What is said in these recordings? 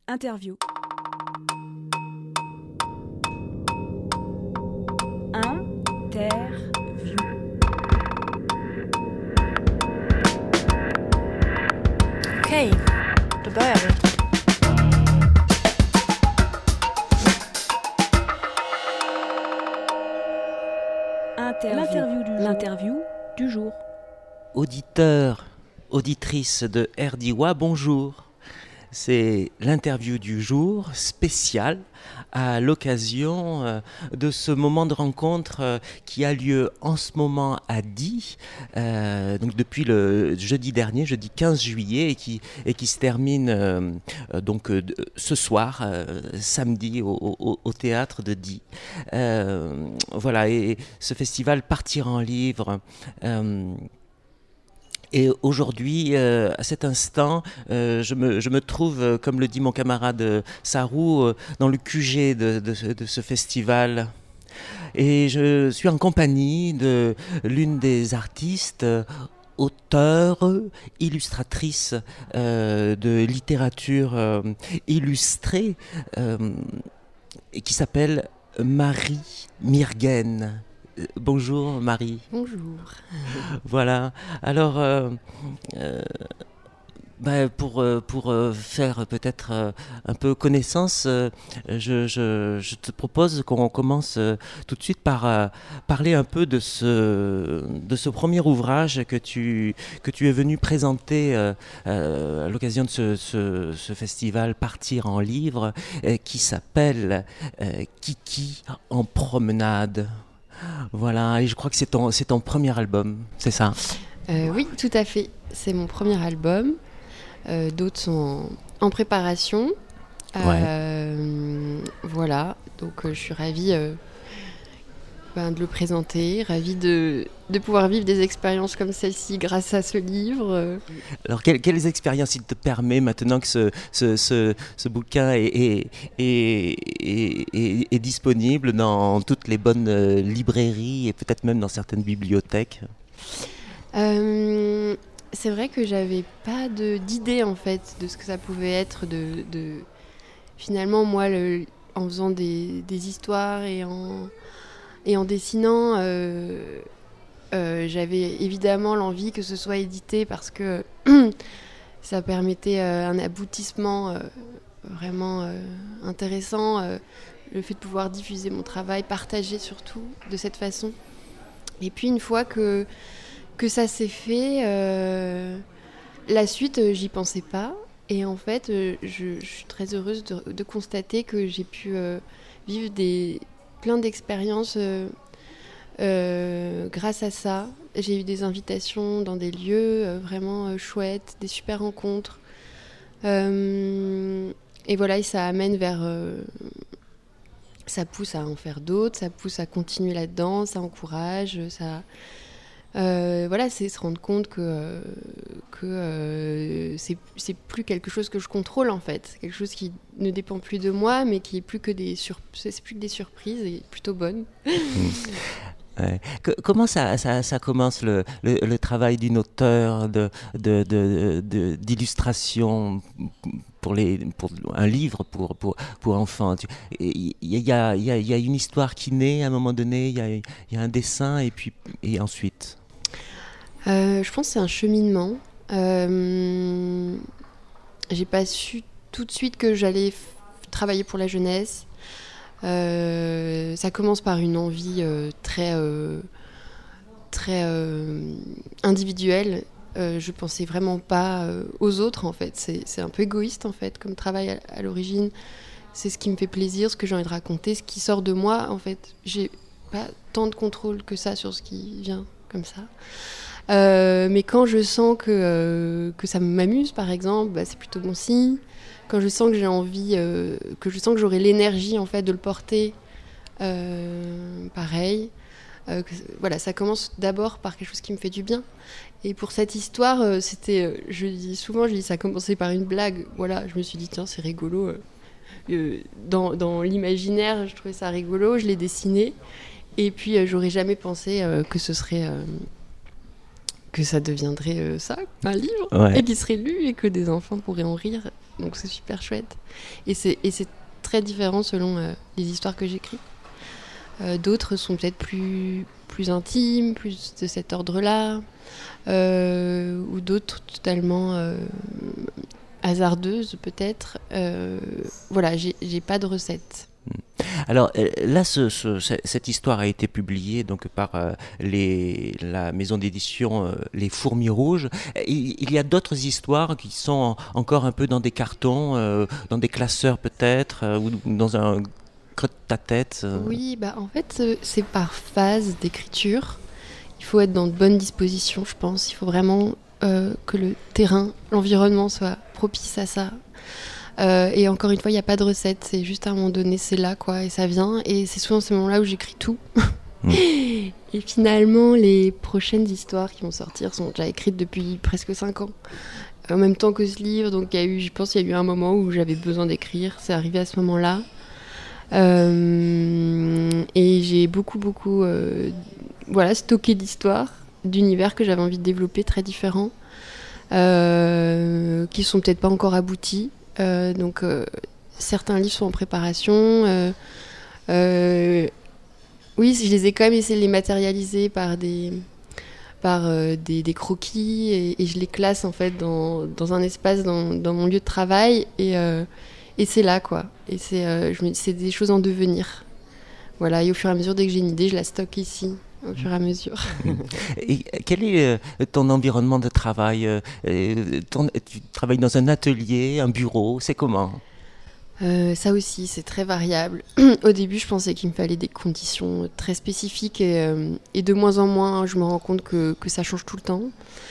Interview. Okej, då börjar vi. L'interview du jour. Auditeurs, auditrices de RDIWA, bonjour. C'est l'interview du jour spécial à l'occasion de ce moment de rencontre qui a lieu en ce moment à Die, donc depuis le jeudi dernier, jeudi 15 juillet, et qui se termine ce soir, samedi, au théâtre de Die. Voilà, et ce festival Partir en livre. Et aujourd'hui, à cet instant, je me trouve, comme le dit mon camarade Sarou, dans le QG de ce festival. Et je suis en compagnie de l'une des artistes, auteure, illustratrice de littérature illustrée, et qui s'appelle Marie Myrgen. Bonjour Marie. Bonjour. Voilà. Alors, pour faire peut-être un peu connaissance, je te propose qu'on commence tout de suite par parler un peu de ce premier ouvrage que tu es venu présenter à l'occasion de ce festival Partir en livre, qui s'appelle Kiki en promenade. Voilà, et je crois que c'est ton premier album, c'est ça ? Oui, tout à fait. C'est mon premier album. D'autres sont en préparation. Voilà, donc je suis ravie de le présenter, ravie de pouvoir vivre des expériences comme celle-ci grâce à ce livre. Alors, quelles expériences il te permet maintenant que ce bouquin est disponible dans toutes les bonnes librairies et peut-être même dans certaines bibliothèques ? C'est vrai que j'avais pas d'idée en fait de ce que ça pouvait être finalement moi en faisant des histoires et en dessinant j'avais évidemment l'envie que ce soit édité parce que ça permettait un aboutissement vraiment intéressant, le fait de pouvoir diffuser mon travail, partager surtout de cette façon. Et puis une fois que ça s'est fait, la suite, j'y pensais pas. Et en fait, je suis très heureuse de constater que j'ai pu vivre plein d'expériences grâce à ça. J'ai eu des invitations dans des lieux vraiment chouettes, des super rencontres. Et voilà, et ça amène vers... ça pousse à en faire d'autres, ça pousse à continuer là-dedans, ça encourage, ça... voilà, c'est se rendre compte que c'est plus quelque chose que je contrôle en fait, c'est quelque chose qui ne dépend plus de moi, mais qui est plus que c'est plus que des surprises et plutôt bonnes. Ouais. Comment ça commence le travail d'une auteure d'illustration pour un livre pour enfants? Il y a une histoire qui naît à un moment donné, il y a un dessin et ensuite. Je pense que c'est un cheminement. J'ai pas su tout de suite que j'allais travailler pour la jeunesse. Ça commence par une envie très individuelle. Je pensais vraiment pas aux autres en fait. C'est un peu égoïste en fait comme travail à l'origine. C'est ce qui me fait plaisir, ce que j'ai envie de raconter, ce qui sort de moi en fait. J'ai pas tant de contrôle que ça sur ce qui vient comme ça. Mais quand je sens que ça m'amuse par exemple, c'est plutôt bon signe. Quand je sens que j'ai envie, que je sens que j'aurai l'énergie en fait de le porter, pareil. Voilà, ça commence d'abord par quelque chose qui me fait du bien. Et pour cette histoire, c'était, je dis souvent, ça a commencé par une blague. Voilà, je me suis dit tiens, c'est rigolo. Dans l'imaginaire, je trouvais ça rigolo. Je l'ai dessiné. Et puis, j'aurais jamais pensé que ce serait que ça deviendrait ça, un livre, et qui serait lu et que des enfants pourraient en rire. donc c'est super chouette. Et c'est très différent selon les histoires que j'écris. D'autres sont peut-être plus intimes, plus de cet ordre-là, ou d'autres totalement hasardeuses peut-être. Voilà, j'ai pas de recette. Alors là, cette histoire a été publiée donc par la maison d'édition Les Fourmis Rouges. Il y a d'autres histoires qui sont encore un peu dans des cartons, dans des classeurs peut-être, ou dans un creux de ta tête. Oui, en fait, c'est par phase d'écriture. Il faut être dans de bonnes dispositions, je pense. Il faut vraiment que le terrain, l'environnement soit propice à ça. Et encore une fois, il n'y a pas de recette, c'est juste à un moment donné, c'est là, quoi, et ça vient. Et c'est souvent ces moments-là où j'écris tout. Et finalement, les prochaines histoires qui vont sortir sont déjà écrites depuis presque 5 ans. En même temps que ce livre, donc je pense qu'il y a eu un moment où j'avais besoin d'écrire, c'est arrivé à ce moment-là. Et j'ai beaucoup stocké d'histoires, d'univers que j'avais envie de développer, très différents, qui sont peut-être pas encore aboutis. Donc certains livres sont en préparation. Oui, je les ai quand même essayé de les matérialiser par des croquis et je les classe en fait dans un espace dans mon lieu de travail et c'est là, quoi. Et c'est des choses en devenir. Voilà, et au fur et à mesure, dès que j'ai une idée, je la stocke ici, au fur et à mesure. Et quel est ton environnement de travail? Tu travailles dans un atelier, un bureau, c'est comment? Ça aussi, c'est très variable. Au début, je pensais qu'il me fallait des conditions très spécifiques et de moins en moins, je me rends compte que ça change tout le temps.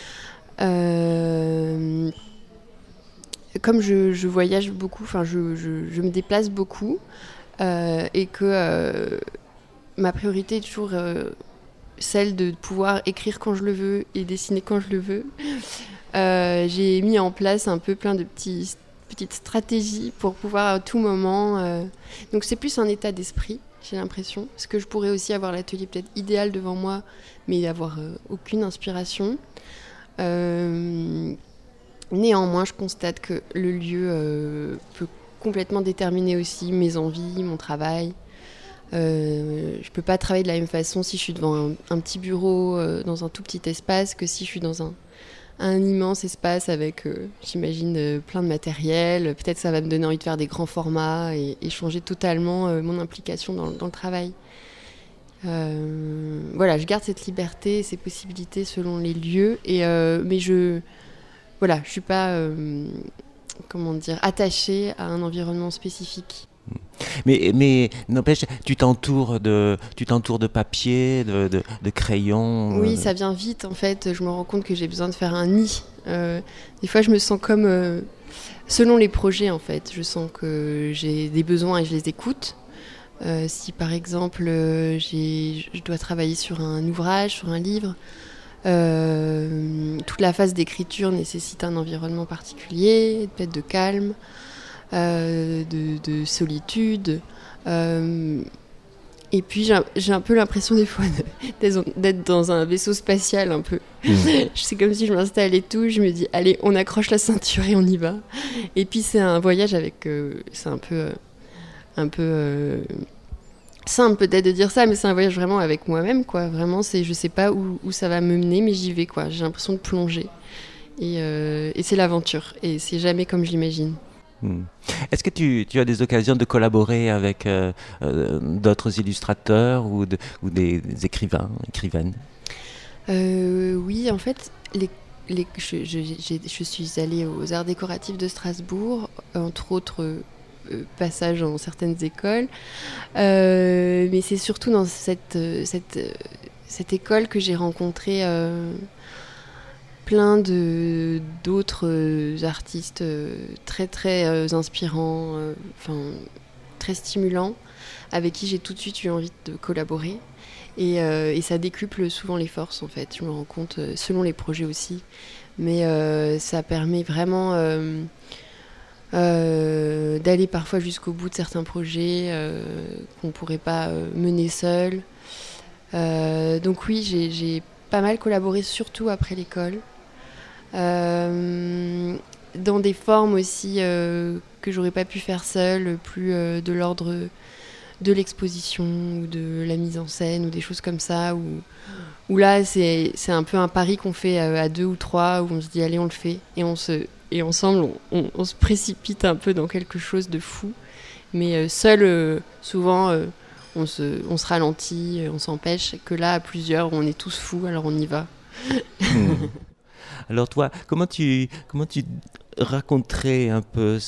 Comme je voyage beaucoup, enfin je me déplace beaucoup et que ma priorité est toujours celle de pouvoir écrire quand je le veux et dessiner quand je le veux. J'ai mis en place un peu plein de petites stratégies pour pouvoir à tout moment... Donc c'est plus un état d'esprit, j'ai l'impression, parce que je pourrais aussi avoir l'atelier peut-être idéal devant moi, mais avoir aucune inspiration. Néanmoins, je constate que le lieu peut complètement déterminer aussi mes envies, mon travail. Je peux pas travailler de la même façon si je suis devant un petit bureau dans un tout petit espace que si je suis dans un immense espace avec, j'imagine, plein de matériel. Peut-être ça va me donner envie de faire des grands formats et changer totalement mon implication dans le travail. Voilà, je garde cette liberté et ces possibilités selon les lieux, mais je suis pas, attachée à un environnement spécifique. Mais n'empêche, tu t'entoures de papier, de crayons. Oui, ça vient vite en fait. Je me rends compte que j'ai besoin de faire un nid. Des fois, je me sens comme, selon les projets en fait, je sens que j'ai des besoins et je les écoute. Si par exemple, je dois travailler sur un ouvrage, sur un livre, toute la phase d'écriture nécessite un environnement particulier, peut-être de calme. De solitude, et puis j'ai un peu l'impression des fois d'être dans un vaisseau spatial un peu. C'est comme si je m'installais et tout, je me dis allez, on accroche la ceinture et on y va. Et puis c'est un voyage avec c'est un peu simple peut-être de dire ça, mais c'est un voyage vraiment avec moi-même, quoi. Vraiment, je sais pas où ça va me mener, mais j'y vais, quoi. J'ai l'impression de plonger et c'est l'aventure et c'est jamais comme je l'imagine. Est-ce que tu as des occasions de collaborer avec d'autres illustrateurs ou des écrivaines? Oui, en fait, je suis allée aux Arts décoratifs de Strasbourg, entre autres passages dans certaines écoles, mais c'est surtout dans cette école que j'ai rencontré plein d'autres artistes très très inspirants, très stimulants, avec qui j'ai tout de suite eu envie de collaborer. Et ça décuple souvent les forces en fait, je me rends compte, selon les projets aussi. Mais ça permet vraiment d'aller parfois jusqu'au bout de certains projets qu'on ne pourrait pas mener seul. Donc oui, j'ai pas mal collaboré, surtout après l'école. dans des formes aussi que j'aurais pas pu faire seule, plus de l'ordre de l'exposition ou de la mise en scène ou des choses comme ça, où là c'est un peu un pari qu'on fait à 2 ou 3, où on se dit allez on le fait, et ensemble on se précipite un peu dans quelque chose de fou, mais seul souvent on se ralentit, on s'empêche, que là à plusieurs on est tous fous, alors on y va. Alors toi, comment tu raconterais un peu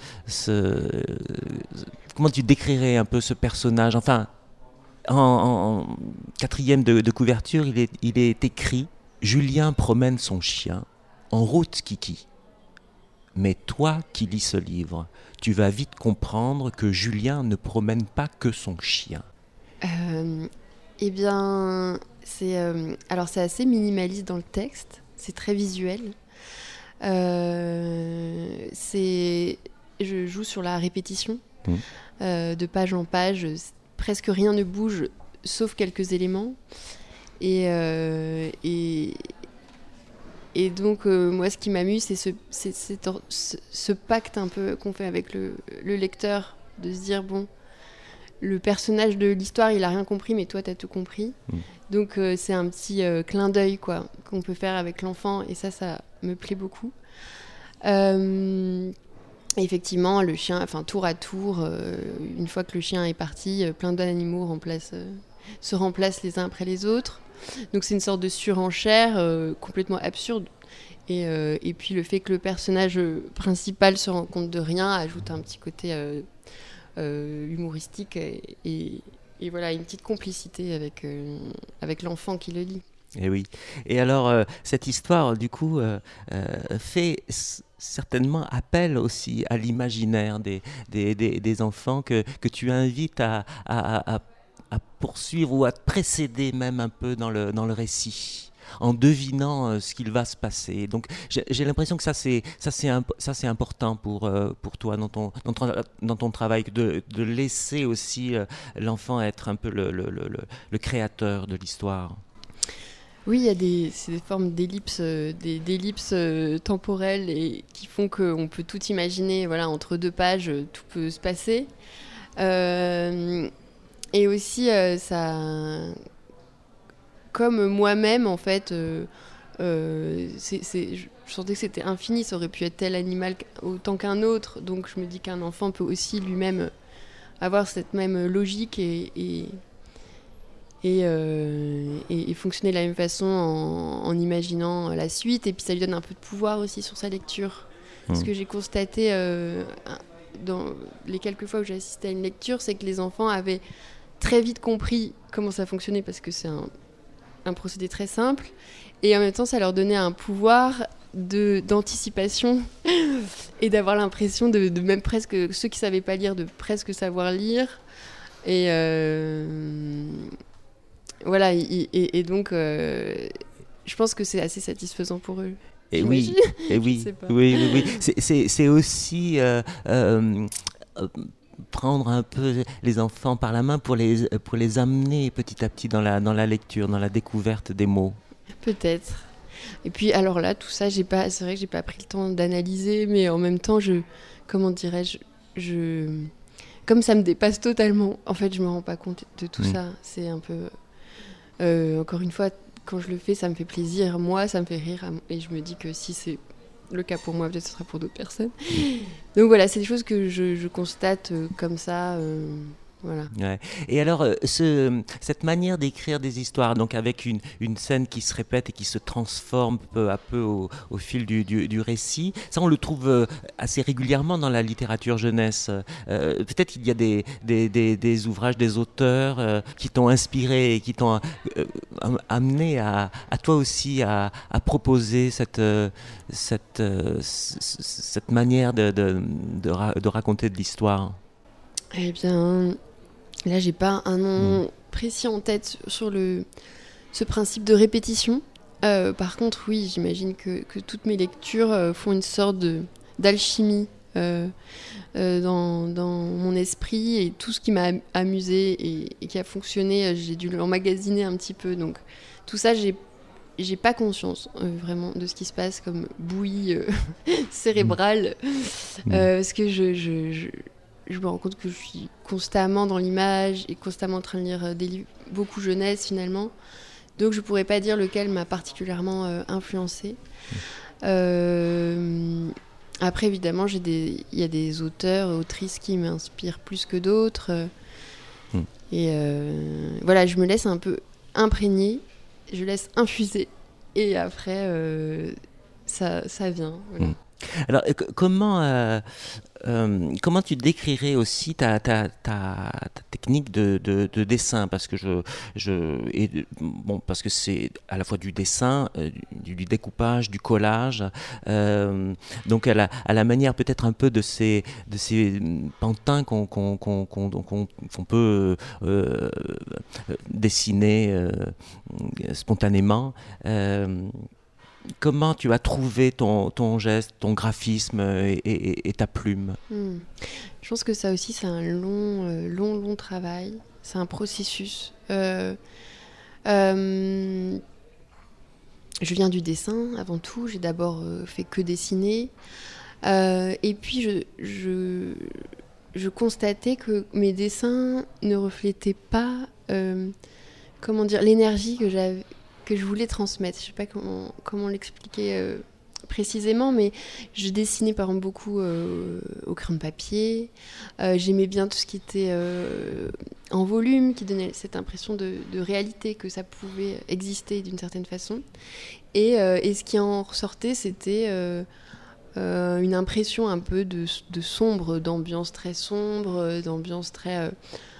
comment tu décrirais un peu ce personnage? Enfin, en quatrième de couverture, il est écrit « Julien promène son chien en route, Kiki ». Mais toi qui lis ce livre, tu vas vite comprendre que Julien ne promène pas que son chien. Eh bien, c'est assez minimaliste dans le texte, c'est très visuel. Je joue sur la répétition, de page en page, presque rien ne bouge, sauf quelques éléments. Et donc, moi, ce qui m'amuse, c'est ce pacte un peu qu'on fait avec le lecteur, de se dire, bon, le personnage de l'histoire, il a rien compris, mais toi, t'as tout compris. Donc, c'est un petit clin d'œil, quoi, qu'on peut faire avec l'enfant, et ça me plaît beaucoup. Effectivement, le chien, enfin, tour à tour, une fois que le chien est parti, plein d'animaux se remplacent les uns après les autres. Donc c'est une sorte de surenchère complètement absurde. Et puis le fait que le personnage principal se rend compte de rien ajoute un petit côté humoristique et voilà, une petite complicité avec l'enfant qui le lit. Et oui. Et alors, cette histoire, du coup, fait certainement appel aussi à l'imaginaire des enfants que tu invites à poursuivre ou à te précéder même un peu dans le récit, en devinant ce qu'il va se passer. Donc j'ai l'impression que ça c'est important pour toi dans ton travail, de laisser aussi l'enfant être un peu le créateur de l'histoire. Oui, c'est des formes d'ellipses, d'ellipses temporelles et qui font qu'on peut tout imaginer. Voilà, entre 2 pages, tout peut se passer. Et aussi, ça, comme moi-même, en fait, je sentais que c'était infini. Ça aurait pu être tel animal autant qu'un autre. Donc, je me dis qu'un enfant peut aussi lui-même avoir cette même logique et fonctionner de la même façon en imaginant la suite. Et puis ça lui donne un peu de pouvoir aussi sur sa lecture. Ce que j'ai constaté dans les quelques fois où j'ai assisté à une lecture, c'est que les enfants avaient très vite compris comment ça fonctionnait, parce que c'est un procédé très simple. Et en même temps, ça leur donnait un pouvoir d'anticipation et d'avoir l'impression de même presque, ceux qui ne savaient pas lire, de presque savoir lire. Et voilà, et donc je pense que c'est assez satisfaisant pour eux. Et oui, oui. C'est aussi prendre un peu les enfants par la main pour les amener petit à petit dans la lecture, dans la découverte des mots. Peut-être. Et puis alors là, tout ça, c'est vrai que j'ai pas pris le temps d'analyser, mais en même temps, comment dirais-je, comme ça me dépasse totalement, en fait, je me rends pas compte de tout ça. C'est un peu, encore une fois, quand je le fais, ça me fait plaisir, moi, ça me fait rire, et je me dis que si c'est le cas pour moi, peut-être ce sera pour d'autres personnes. Donc voilà, c'est des choses que je constate comme ça. Voilà. Ouais. Et alors, cette manière d'écrire des histoires, donc avec une scène qui se répète et qui se transforme peu à peu au fil du récit, ça on le trouve assez régulièrement dans la littérature jeunesse. Peut-être qu'il y a des ouvrages, des auteurs qui t'ont inspiré et qui t'ont amené à toi aussi à proposer cette manière de raconter de l'histoire. Eh bien, là, j'ai pas un nom précis en tête sur ce principe de répétition. Par contre, oui, j'imagine que toutes mes lectures font une sorte d'alchimie dans mon esprit, et tout ce qui m'a amusé et qui a fonctionné, j'ai dû l'emmagasiner un petit peu. Donc, tout ça, j'ai j'ai pas conscience vraiment de ce qui se passe comme bouillie cérébrale, parce que je me rends compte que je suis constamment dans l'image et constamment en train de lire des livres beaucoup jeunesse finalement. Donc je pourrais pas dire lequel m'a particulièrement influencée. Après évidemment il y a des auteurs et autrices qui m'inspirent plus que d'autres. Et voilà, je me laisse un peu imprégner, je laisse infuser et après ça vient. Voilà. Alors comment tu décrirais aussi ta technique de dessin, parce que parce que c'est à la fois du dessin, du découpage, du collage, donc à la manière peut-être un peu de ces pantins qu'on peut dessiner spontanément. Comment tu as trouvé ton geste, ton graphisme et ta plume? Je pense que ça aussi, c'est un long travail. C'est un processus. Je viens du dessin avant tout. J'ai d'abord fait que dessiner. Et puis, je constatais que mes dessins ne reflétaient pas l'énergie que je voulais transmettre. Je ne sais pas comment l'expliquer précisément, mais je dessinais par exemple beaucoup au crayon de papier. J'aimais bien tout ce qui était en volume, qui donnait cette impression de réalité, que ça pouvait exister d'une certaine façon. Et ce qui en ressortait, c'était une impression un peu de sombre, d'ambiance très sombre, d'ambiance très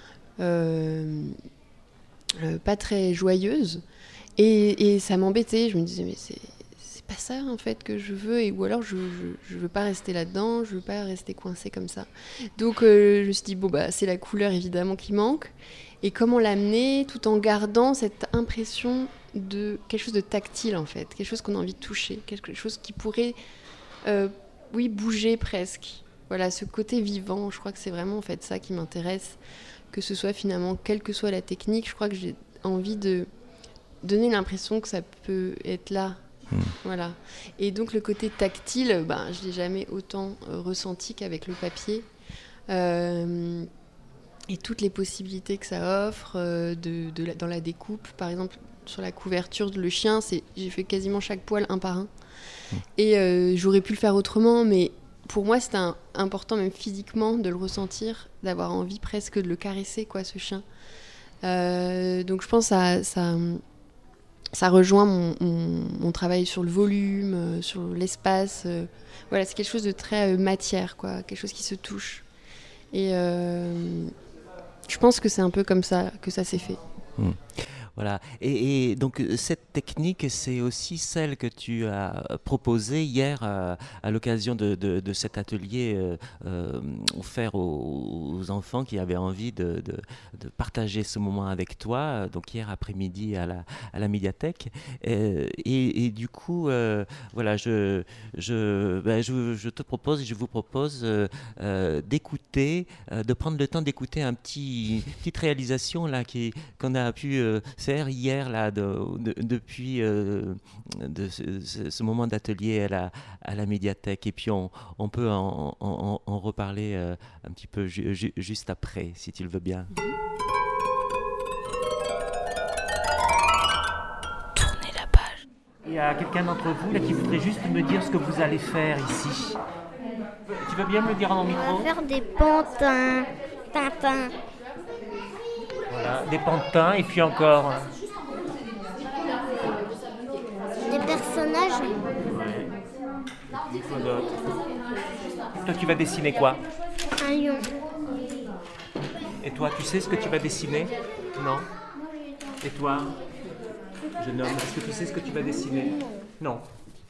pas très joyeuse. Et ça m'embêtait, je me disais mais c'est pas ça en fait que je veux, ou alors je veux pas rester là-dedans, je veux pas rester coincée comme ça. Donc je me suis dit c'est la couleur évidemment qui manque, et comment l'amener tout en gardant cette impression de quelque chose de tactile en fait, quelque chose qu'on a envie de toucher, quelque chose qui pourrait bouger presque. Voilà, ce côté vivant, je crois que c'est vraiment en fait ça qui m'intéresse, que ce soit finalement quelle que soit la technique, je crois que j'ai envie de donner l'impression que ça peut être là. Voilà. Et donc le côté tactile, je ne l'ai jamais autant ressenti qu'avec le papier. Et toutes les possibilités que ça offre dans la découpe. Par exemple, sur la couverture, le chien, j'ai fait quasiment chaque poil un par un. Et j'aurais pu le faire autrement, mais pour moi, c'était important, même physiquement, de le ressentir, d'avoir envie presque de le caresser, ce chien. Donc je pense que ça rejoint mon travail sur le volume, sur l'espace. Voilà, c'est quelque chose de très matière, quelque chose qui se touche. Et je pense que c'est un peu comme ça que ça s'est fait. Voilà. Et donc cette technique, c'est aussi celle que tu as proposée hier à l'occasion de cet atelier offert aux enfants qui avaient envie de partager ce moment avec toi, donc hier après-midi à la médiathèque. Et du coup, voilà, je te propose, je vous propose d'écouter, de prendre le temps d'écouter petite réalisation là qu'on a pu faire hier là depuis ce moment d'atelier à la médiathèque, et puis on peut en reparler un petit peu juste après, si tu le veux bien. Tournez la page. Il y a quelqu'un d'entre vous là qui voudrait juste me dire ce que vous allez faire ici. Tu veux bien me le dire dans le micro? On va faire des pantins, Tintin. Voilà, des pantins, et puis encore des personnages. Ouais. Il faut d'autres. Toi, tu vas dessiner quoi? Un lion. Et toi, tu sais ce que tu vas dessiner? Non. Et toi, jeune homme, est-ce que tu sais ce que tu vas dessiner? Non.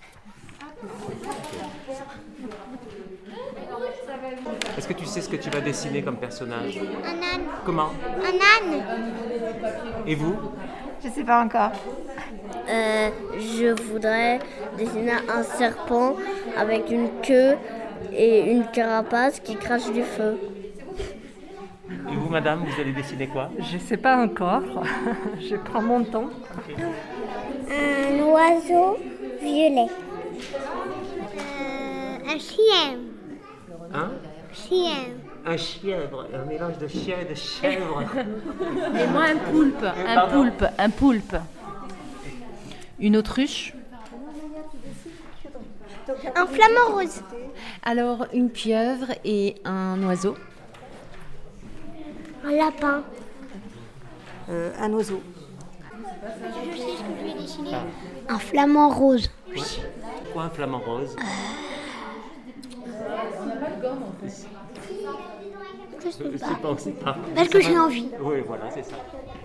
Est-ce que tu sais ce que tu vas dessiner comme personnage? Un âne. Comment? Un âne. Et vous? Je sais pas encore. Je voudrais dessiner un serpent avec une queue et une carapace qui crache du feu. Et vous, madame, vous allez dessiner quoi? Je sais pas encore. Je prends mon temps. Un oiseau violet. Un chien. Hein? Chien. Un chèvre, un mélange de chien et de chèvre. Et moi, un poulpe. Un poulpe. Une autruche. Un flamant rose. Alors, une pieuvre et un oiseau. Un lapin. Un oiseau. Je sais ce que je vais dessiner. Un flamant rose. Quoi, un flamant rose? Je sais Je pas. sais pas, on sait pas. Parce que j'ai envie. Oui, voilà, c'est ça.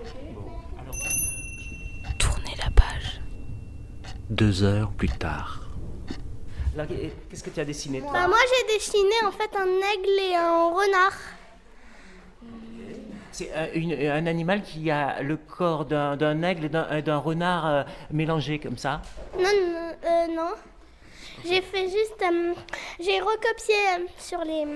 Tournez la page. 2 heures plus tard. Alors, qu'est-ce que tu as dessiné, toi? Moi j'ai dessiné en fait un aigle et un renard. C'est un animal qui a le corps d'un aigle et d'un renard mélangés comme ça. Non. J'ai fait juste... j'ai recopié sur les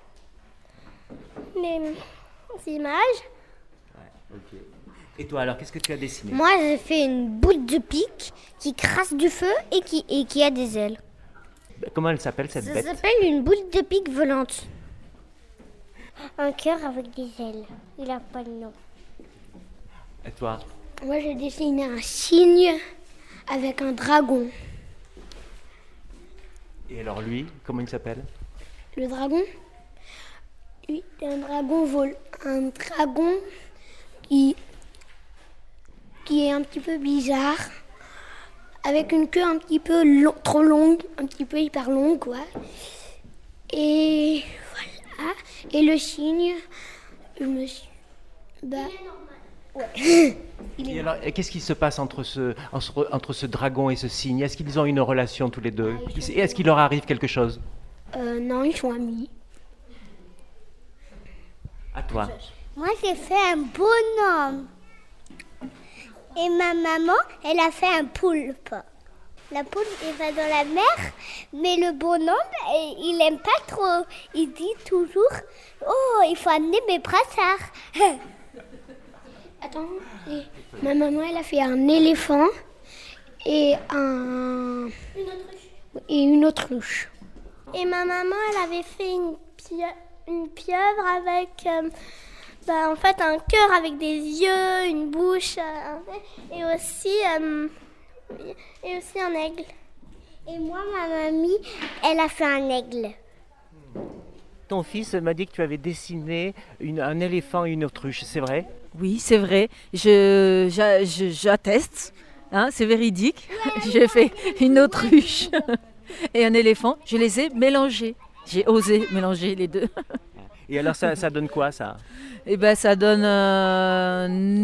images. Ok. Et toi, alors, qu'est-ce que tu as dessiné? Moi j'ai fait une boule de pique qui crasse du feu et qui a des ailes. Comment elle s'appelle, cette Ça bête? s'appelle une boule de pique volante. Un cœur avec des ailes. Il n'a pas de nom. Et toi? Moi j'ai dessiné un cygne avec un dragon. Et alors lui, comment il s'appelle? Le dragon, lui, c'est un dragon vol. Un dragon qui est un petit peu bizarre, avec une queue un petit peu trop longue, un petit peu hyper longue, quoi. Et voilà. Et le cygne, je me suis... ouais. Et alors, qu'est-ce qui se passe entre ce dragon et ce cygne? Est-ce qu'ils ont une relation tous les deux? Et est-ce qu'il leur arrive quelque chose? Non, ils sont amis. À toi. Moi, j'ai fait un bonhomme. Et ma maman, elle a fait un poulpe. La poulpe, elle va dans la mer, mais le bonhomme, il aime pas trop. Il dit toujours, oh, il faut amener mes brassards. Attends, ma maman, elle a fait un éléphant et une autruche. Et ma maman, elle avait fait une pieuvre avec... en fait, un cœur avec des yeux, une bouche, et aussi un aigle. Et moi, ma mamie, elle a fait un aigle. Ton fils m'a dit que tu avais dessiné un éléphant et une autruche, c'est vrai? Oui, c'est vrai. J'atteste. Hein, c'est véridique. J'ai fait une autruche et un éléphant. Je les ai mélangés. J'ai osé mélanger les deux. Et alors, ça donne quoi, ça? Eh ben, ça donne un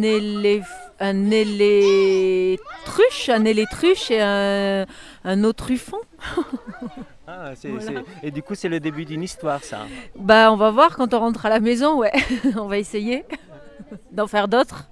élétruche et un autruffon. Ah, Voilà. Et du coup, c'est le début d'une histoire, ça. Bah, on va voir quand on rentre à la maison, ouais. On va essayer d'en faire d'autres.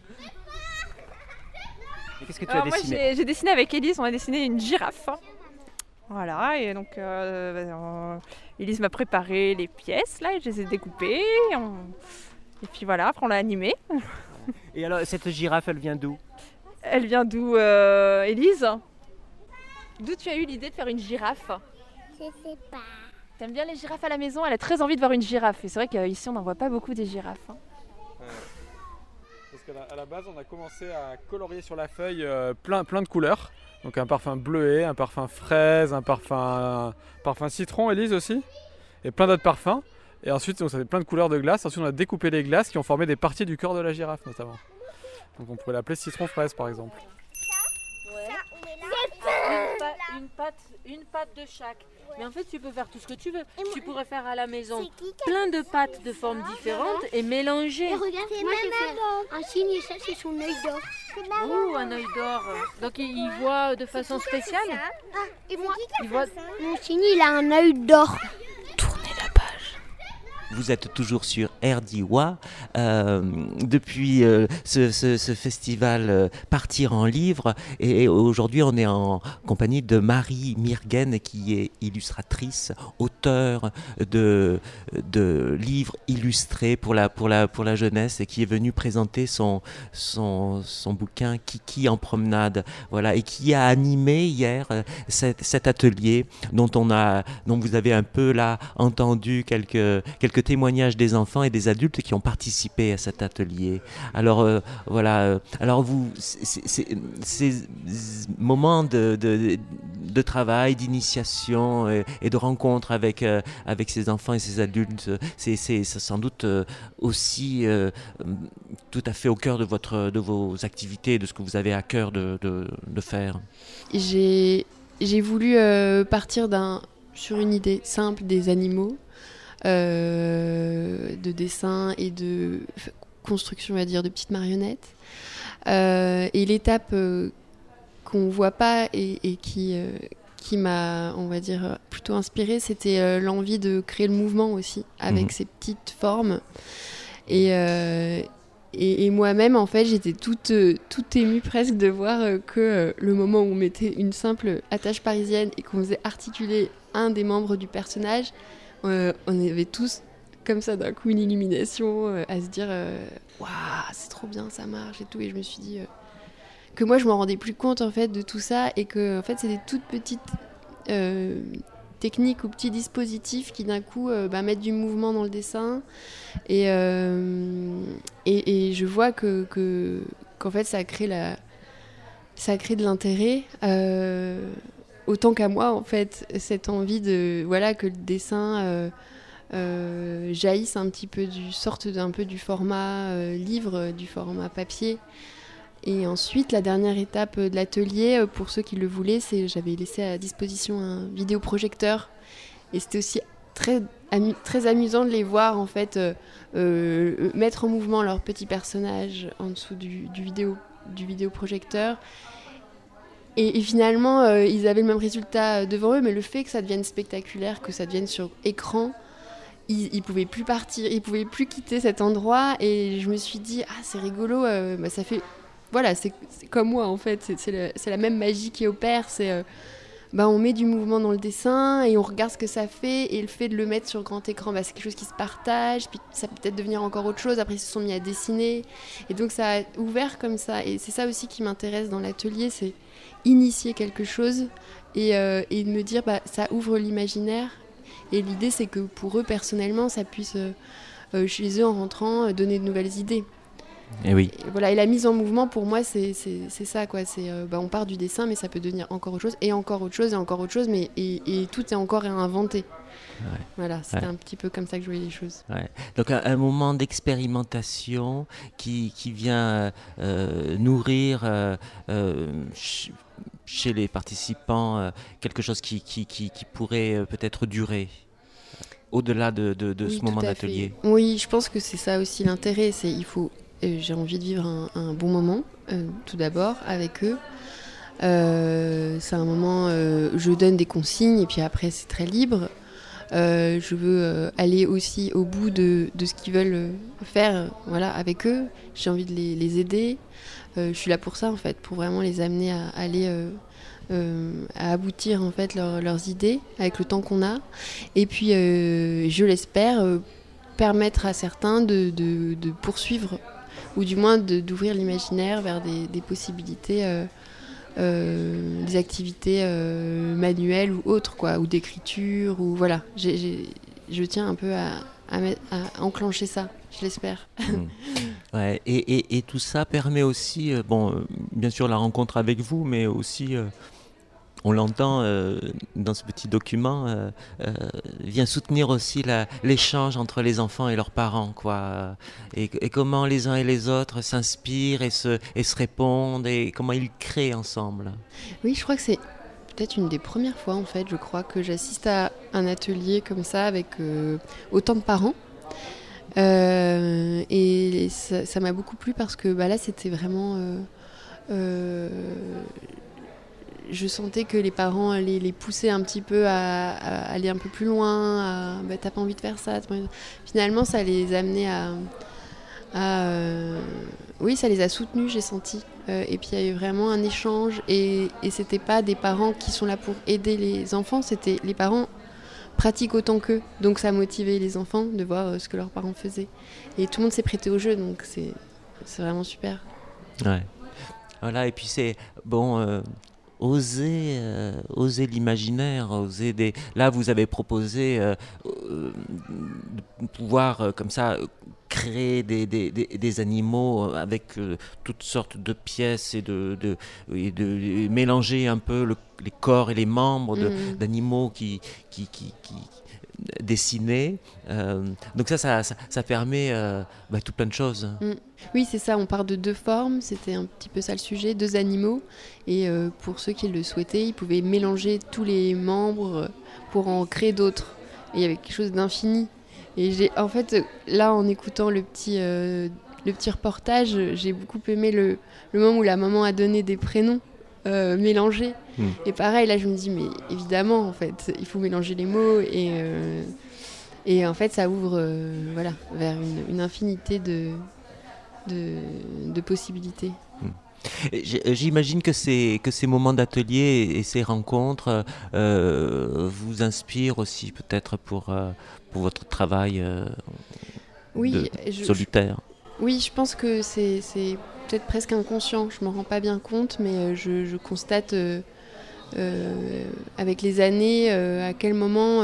Et qu'est-ce que tu Alors as moi dessiné? j'ai dessiné avec Élise, on a dessiné une girafe. Voilà, et donc Élise m'a préparé les pièces là, et je les ai découpées. Et puis voilà, après on l'a animée. Et alors, cette girafe, elle vient d'où? Elle vient d'où, Élise? D'où tu as eu l'idée de faire une girafe? Je sais pas. T'aimes bien les girafes à la maison? Elle a très envie de voir une girafe. Et c'est vrai qu'ici on n'en voit pas beaucoup des girafes. Hein. Parce qu'à la base, on a commencé à colorier sur la feuille plein de couleurs. Donc un parfum bleuet, un parfum fraise, un parfum citron, Élise aussi. Et plein d'autres parfums. Et ensuite, donc, ça fait plein de couleurs de glace. Ensuite, on a découpé les glaces qui ont formé des parties du corps de la girafe, notamment. Donc on pourrait l'appeler citron-fraise, par exemple. Une pâte de chaque. Mais en fait, tu peux faire tout ce que tu veux. Tu pourrais faire à la maison plein de pâtes de formes différentes et mélanger. Et regarde, moi j'ai fait un cygne et ça c'est son œil d'or. Oh, un œil d'or. Donc il voit de façon spéciale. Et moi, Il voit... mon cygne il a un œil d'or. Tournez la page. Vous êtes toujours sur RDIWA. Depuis ce festival Partir en livre. Et aujourd'hui, on est en compagnie de Marie Myrgen, qui est illustratrice, auteure de livres illustrés pour la jeunesse, et qui est venue présenter son bouquin Kiki en promenade. Voilà, et qui a animé hier cet atelier dont vous avez un peu là entendu quelques témoignages des enfants et des adultes qui ont participé à cet atelier. Alors voilà, alors vous, ces moments de travail, d'initiation et de rencontre avec ces enfants et ces adultes, c'est sans doute aussi tout à fait au cœur de vos activités, de ce que vous avez à cœur de faire. J'ai voulu partir sur une idée simple des animaux, de dessin et de construction, on va dire, de petites marionnettes. Et l'étape qu'on voit pas et qui m'a, on va dire, plutôt inspirée, c'était l'envie de créer le mouvement aussi, avec ces petites formes. Et moi-même, en fait, j'étais toute émue presque de voir que le moment où on mettait une simple attache parisienne et qu'on faisait articuler un des membres du personnage, on avait tous, comme ça, d'un coup, une illumination, à se dire « Waouh, c'est trop bien, ça marche » et tout. Et je me suis dit que moi, je m'en rendais plus compte, en fait, de tout ça, et que, en fait, c'est des toutes petites techniques ou petits dispositifs qui, d'un coup, mettent du mouvement dans le dessin. Et je vois qu'en fait, ça crée de l'intérêt, autant qu'à moi, en fait, cette envie que le dessin jaillisse un petit peu sorte d'un peu du format livre, du format papier. Et ensuite, la dernière étape de l'atelier, pour ceux qui le voulaient, j'avais laissé à disposition un vidéoprojecteur. Et c'était aussi très amusant de les voir, en fait, mettre en mouvement leurs petits personnages en dessous du vidéoprojecteur. Et finalement, ils avaient le même résultat devant eux, mais le fait que ça devienne spectaculaire, que ça devienne sur écran, ils pouvaient plus partir, ils pouvaient plus quitter cet endroit. Et je me suis dit, c'est rigolo, ça fait... Voilà, c'est comme moi, en fait, c'est la même magie qui opère, on met du mouvement dans le dessin et on regarde ce que ça fait, et le fait de le mettre sur grand écran, c'est quelque chose qui se partage, puis ça peut peut-être devenir encore autre chose. Après, ils se sont mis à dessiner, et donc ça a ouvert comme ça. Et c'est ça aussi qui m'intéresse dans l'atelier, c'est initier quelque chose et de me dire ça ouvre l'imaginaire. Et l'idée, c'est que pour eux, personnellement, ça puisse, chez eux, en rentrant, donner de nouvelles idées. Et oui. Et la mise en mouvement, pour moi, c'est ça, quoi. On part du dessin, mais ça peut devenir encore autre chose, et encore autre chose, et encore autre chose, mais et tout est encore à inventer. Ouais. Voilà, c'était un petit peu comme ça que je voyais les choses. Ouais. Donc un moment d'expérimentation qui vient nourrir chez les participants quelque chose qui pourrait peut-être durer au-delà de ce moment d'atelier. Oui, je pense que c'est ça aussi l'intérêt. J'ai envie de vivre un bon moment, tout d'abord, avec eux. C'est un moment, je donne des consignes, et puis après, c'est très libre. Je veux aller aussi au bout de ce qu'ils veulent faire, avec eux. J'ai envie de les aider. Je suis là pour ça, en fait, pour vraiment les amener à aller... à aboutir, en fait, leurs idées avec le temps qu'on a. Et puis, je l'espère, permettre à certains de poursuivre, ou du moins d'ouvrir l'imaginaire vers des possibilités, des activités manuelles ou autres, quoi, ou d'écriture, ou voilà. Je tiens un peu à enclencher ça, je l'espère. Ouais, et tout ça permet aussi, bien sûr la rencontre avec vous, mais aussi, on l'entend dans ce petit document, vient soutenir aussi l'échange entre les enfants et leurs parents, quoi. Et comment les uns et les autres s'inspirent et se répondent, et comment ils créent ensemble. Oui, je crois que c'est peut-être une des premières fois, en fait, je crois, que j'assiste à un atelier comme ça avec autant de parents. Et ça m'a beaucoup plu parce que là, c'était vraiment je sentais que les parents les poussaient un petit peu à aller un peu plus loin, t'as pas envie de faire ça. Finalement, ça les amenait oui, ça les a soutenus, j'ai senti. Et puis il y a eu vraiment un échange et c'était pas des parents qui sont là pour aider les enfants, c'était les parents pratiquent autant qu'eux. Donc ça motivait les enfants de voir ce que leurs parents faisaient. Et tout le monde s'est prêté au jeu, donc c'est vraiment super. Ouais. Voilà, et puis c'est bon, oser l'imaginaire, Là, vous avez proposé de pouvoir comme ça créer des animaux avec toutes sortes de pièces et de mélanger un peu les corps et les membres d'animaux qui dessinés. Donc ça permet tout plein de choses. Oui, c'est ça, on part de 2 formes, c'était un petit peu ça le sujet, 2 animaux. Et pour ceux qui le souhaitaient, ils pouvaient mélanger tous les membres pour en créer d'autres. Et il y avait quelque chose d'infini. Et en fait, là, en écoutant le petit reportage, j'ai beaucoup aimé le moment où la maman a donné des prénoms mélangés. Et pareil, là, je me dis, mais évidemment, en fait, il faut mélanger les mots. Et en fait, ça ouvre vers une infinité de possibilités. J'imagine que ces moments d'atelier et ces rencontres vous inspirent aussi peut-être pour votre travail solitaire. Oui, je pense que c'est peut-être presque inconscient, je m'en rends pas bien compte, mais je constate avec les années à quel moment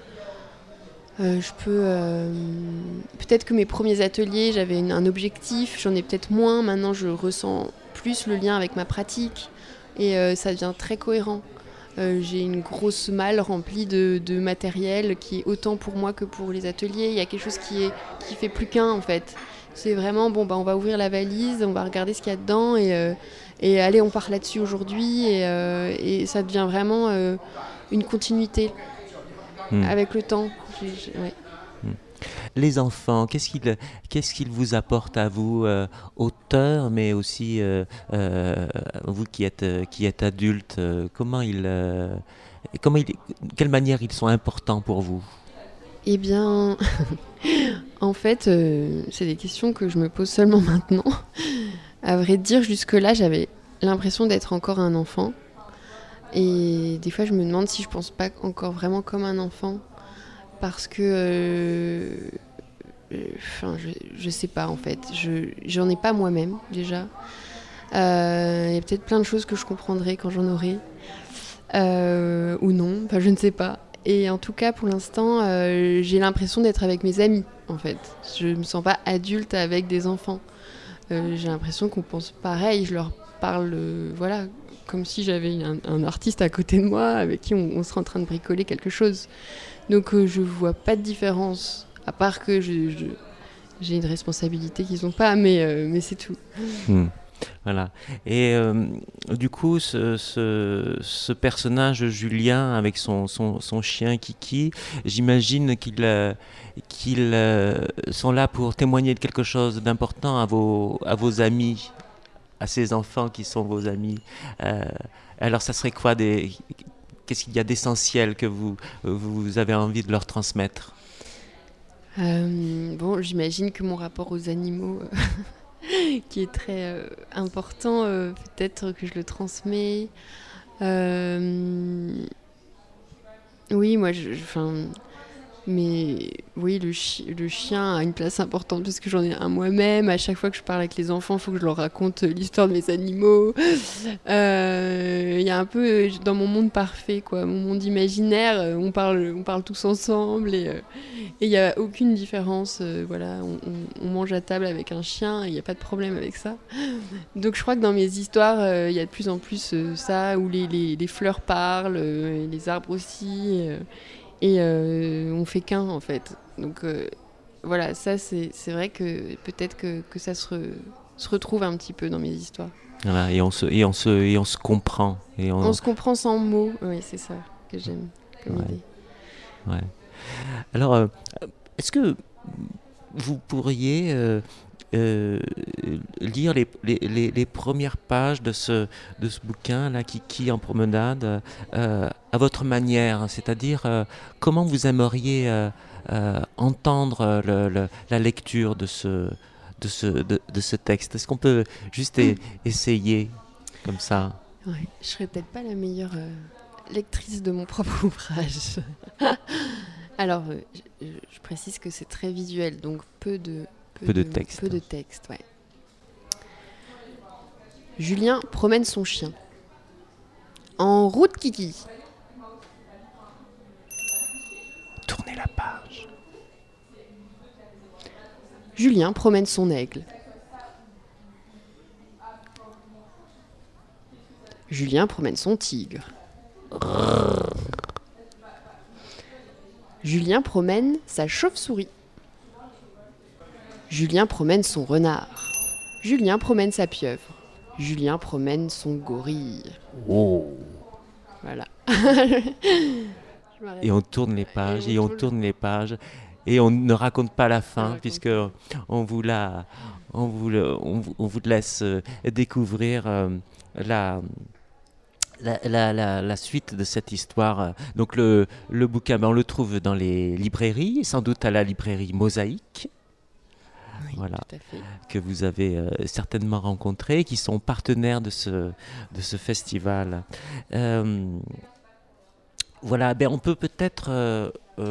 je peux... peut-être que mes premiers ateliers, j'avais un objectif, j'en ai peut-être moins, maintenant je ressens plus le lien avec ma pratique et ça devient très cohérent. J'ai une grosse malle remplie de matériel qui est autant pour moi que pour les ateliers. Il y a quelque chose qui fait plus qu'un en fait. C'est vraiment, on va ouvrir la valise, on va regarder ce qu'il y a dedans et allez, on part là-dessus aujourd'hui et ça devient vraiment une continuité avec le temps. Ouais. Les enfants, qu'est-ce qu'ils vous apportent à vous, auteurs, mais aussi vous qui êtes adulte, quelle manière ils sont importants pour vous? Eh bien, en fait, c'est des questions que je me pose seulement maintenant. À vrai dire, jusque-là, j'avais l'impression d'être encore un enfant. Et des fois, je me demande si je pense pas encore vraiment comme un enfant. Parce que... je sais pas, en fait. J'en ai pas moi-même, déjà. Il y a peut-être plein de choses que je comprendrai quand j'en aurai. Ou non, enfin, je ne sais pas. Et en tout cas, pour l'instant, j'ai l'impression d'être avec mes amis, en fait. Je me sens pas adulte avec des enfants. J'ai l'impression qu'on pense pareil. Je leur parle, comme si j'avais un artiste à côté de moi avec qui on serait en train de bricoler quelque chose. Donc je vois pas de différence, à part que j'ai une responsabilité qu'ils n'ont pas, mais c'est tout. Voilà. Et du coup, ce personnage Julien avec son chien Kiki, j'imagine qu'ils sont là pour témoigner de quelque chose d'important à vos amis, à ces enfants qui sont vos amis. Alors, ça serait quoi qu'est-ce qu'il y a d'essentiel que vous avez envie de leur transmettre? J'imagine que mon rapport aux animaux... qui est très important, peut-être que je le transmets. Oui, moi, mais oui, le chien a une place importante parce que j'en ai un moi-même. À chaque fois que je parle avec les enfants, il faut que je leur raconte l'histoire de mes animaux. Il y a un peu dans mon monde parfait, quoi, mon monde imaginaire, on parle tous ensemble et il n'y a aucune différence. On mange à table avec un chien, il n'y a pas de problème avec ça. Donc je crois que dans mes histoires, il y a de plus en plus ça, où les fleurs parlent, et les arbres aussi. Et on fait qu'un en fait. Donc ça c'est vrai que peut-être que ça se retrouve un petit peu dans mes histoires. Voilà, et on se comprend. On se comprend sans mots, oui, c'est ça que j'aime comme idée. Ouais. Alors, est-ce que vous pourriez lire les premières pages de ce bouquin, là, Kiki en promenade, à votre manière, c'est-à-dire comment vous aimeriez entendre la lecture de ce texte. Est-ce qu'on peut juste essayer comme ça? Ouais, je serais peut-être pas la meilleure lectrice de mon propre ouvrage. Alors, je précise que c'est très visuel, donc peu de texte. Peu de texte, ouais. Julien promène son chien. En route, Kiki. Tournez la page. Julien promène son aigle. Julien promène son tigre. Julien promène sa chauve-souris. Julien promène son renard. Julien promène sa pieuvre. Julien promène son gorille. Oh. Voilà. Et on tourne les pages, et on tourne les pages, et on ne raconte pas la fin, puisque on vous laisse découvrir la suite de cette histoire. Donc le bouquin, on le trouve dans les librairies, sans doute à la librairie Mosaïque. Oui, voilà, tout à fait. Que vous avez certainement rencontrés, qui sont partenaires de ce festival. Voilà, on peut peut-être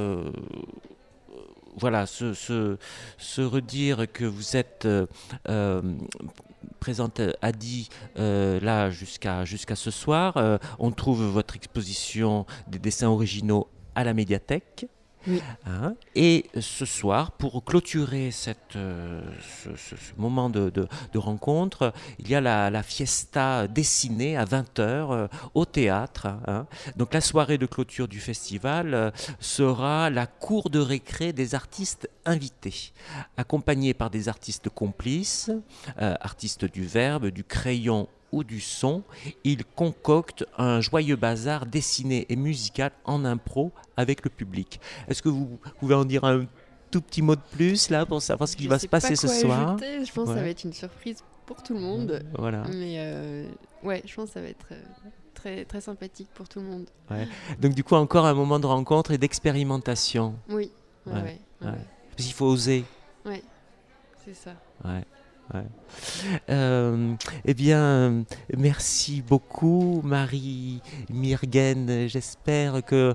se redire que vous êtes présente à Die là jusqu'à ce soir. On trouve votre exposition des dessins originaux à la médiathèque. Oui. Et ce soir, pour clôturer ce moment de rencontre, il y a la fiesta dessinée à 20h au théâtre. Donc la soirée de clôture du festival sera la cour de récré des artistes invités, accompagnés par des artistes complices, artistes du verbe, du crayon ou du son. Ils concoctent un joyeux bazar dessiné et musical en impro avec le public. Est-ce que vous pouvez en dire un tout petit mot de plus là pour savoir ce qui va se passer ce soir? Ajouter. Je pense que ça va être une surprise pour tout le monde. Voilà. Mais je pense que ça va être très, très sympathique pour tout le monde. Ouais. Donc du coup encore un moment de rencontre et d'expérimentation. Oui. Ouais. Parce qu'il faut oser. Oui, c'est ça. Ouais. Eh bien, merci beaucoup, Marie Myrgen. J'espère que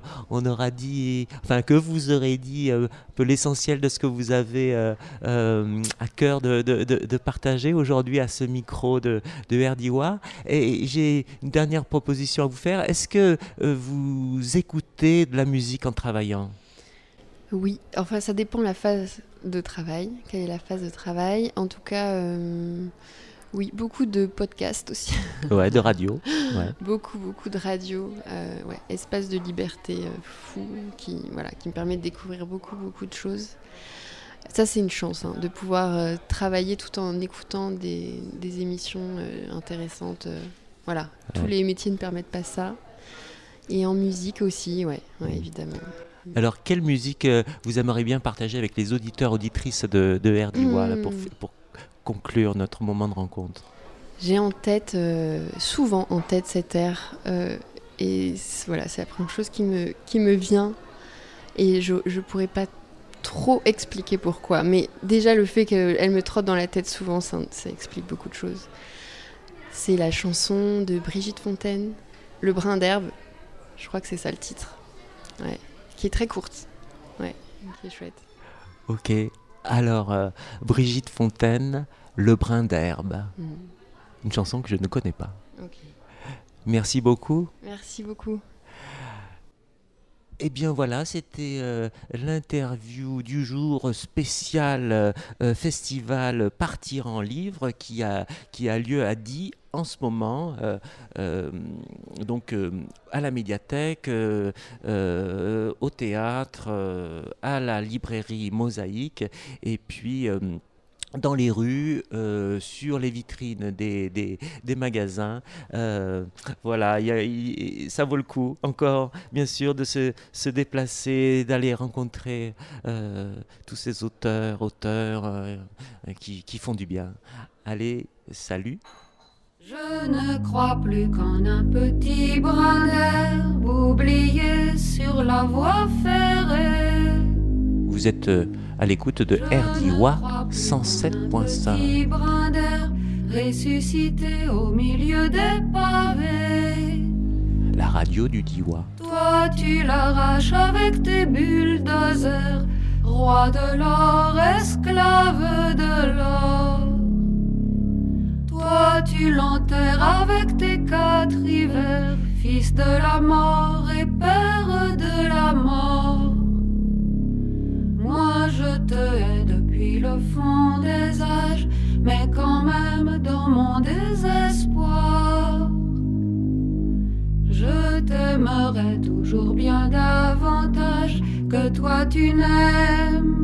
vous aurez dit un peu l'essentiel de ce que vous avez à cœur de partager aujourd'hui à ce micro de RDIWA. Et j'ai une dernière proposition à vous faire. Est-ce que vous écoutez de la musique en travaillant? Oui, enfin ça dépend de la phase de travail. Quelle est la phase de travail? En tout cas, oui, beaucoup de podcasts aussi. Ouais, de radio. Ouais. Beaucoup de radio. Espace de liberté fou qui me permet de découvrir beaucoup de choses. Ça, c'est une chance de pouvoir travailler tout en écoutant des émissions intéressantes. Tous les métiers ne permettent pas ça. Et en musique aussi, évidemment. Alors, quelle musique vous aimeriez bien partager avec les auditeurs, auditrices de RDIWA pour conclure notre moment de rencontre? J'ai souvent en tête cet air. Et c'est la première chose qui me vient. Et je ne pourrais pas trop expliquer pourquoi. Mais déjà, le fait qu'elle me trotte dans la tête souvent, ça explique beaucoup de choses. C'est la chanson de Brigitte Fontaine, Le brin d'herbe. Je crois que c'est ça le titre. Ouais. Qui est très courte, qui est chouette. Ok, alors Brigitte Fontaine, Le brin d'herbe, une chanson que je ne connais pas. Ok. Merci beaucoup. Merci beaucoup. Eh bien voilà, c'était l'interview du jour spécial festival Partir en livre qui a lieu à Die en ce moment, donc à la médiathèque, au théâtre, à la librairie Mosaïque, et puis dans les rues, sur les vitrines des magasins. Voilà, ça vaut le coup, encore, bien sûr, de se déplacer, d'aller rencontrer tous ces auteurs qui font du bien. Allez, salut. Je ne crois plus qu'en un petit brin d'herbe oublié sur la voie ferrée. Vous êtes à l'écoute de RDIWA 107.5. Petit brin d'herbe ressuscité au milieu des pavés. La radio du Diois. Toi tu l'arraches avec tes bulldozers, roi de l'or, esclave de l'or. Toi tu l'enterres avec tes 4 hivers, fils de la mort et père de la mort. Moi je te hais depuis le fond des âges, mais quand même dans mon désespoir, je t'aimerai toujours bien davantage que toi tu n'aimes.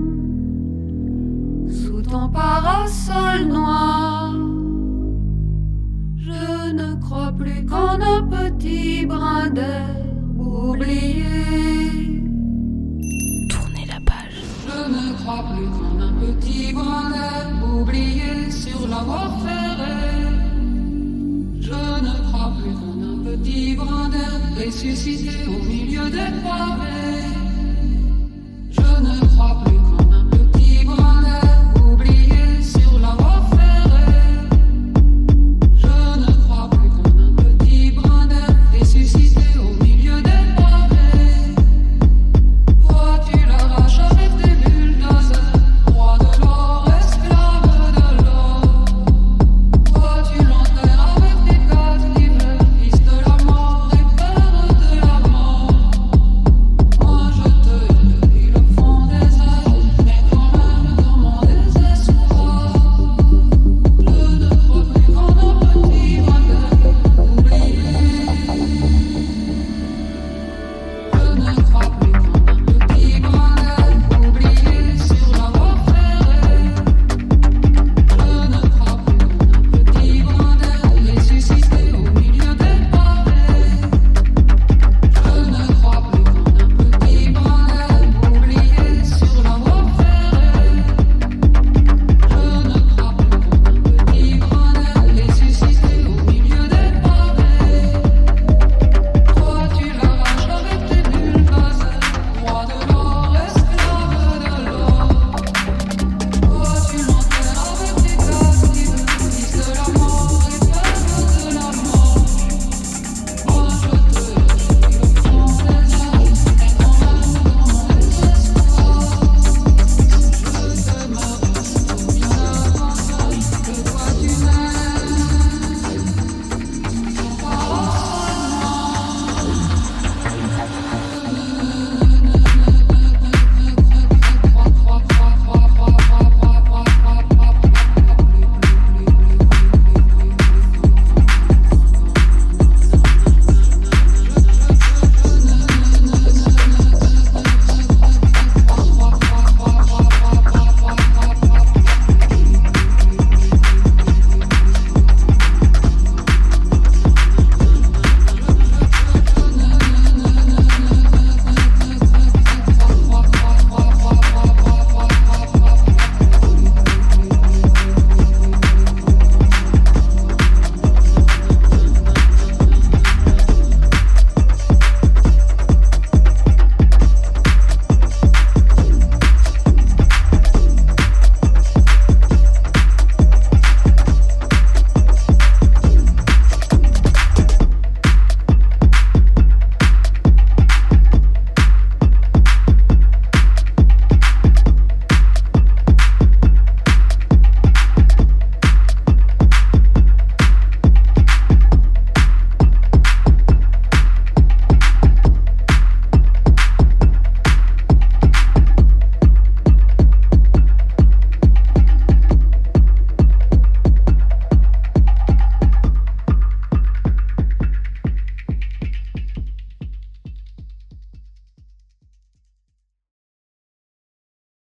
Sous ton parasol noir, je ne crois plus qu'en un petit brin d'herbe oublié. Tournez la page. Je ne crois plus qu'en un petit brin d'herbe oublié sur la voie ferrée. Je ne crois plus qu'en un petit brin d'herbe ressuscité au milieu des pavés.